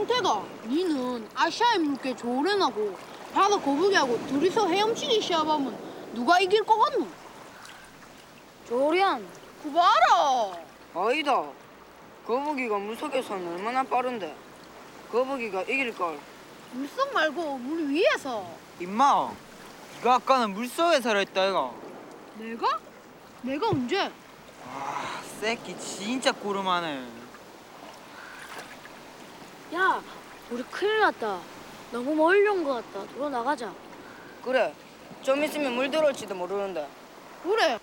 성태가 니는 아시아의 물개 조련하고 바다 거북이하고 둘이서 헤엄치기 시합하면 누가 이길 것 같노? 조련. 그거 알아. 아니다. 거북이가 물속에서는 얼마나 빠른데 거북이가 이길걸. 물속 말고 물 위에서. 임마, 네가 아까는 물속에서 했다 이가. 내가? 내가 언제? 아, 새끼 진짜 고름하네. 야, 우리 큰일 났다. 너무 멀리 온 것 같다. 돌아 나가자. 그래. 좀 있으면 물 들어올지도 모르는데. 그래.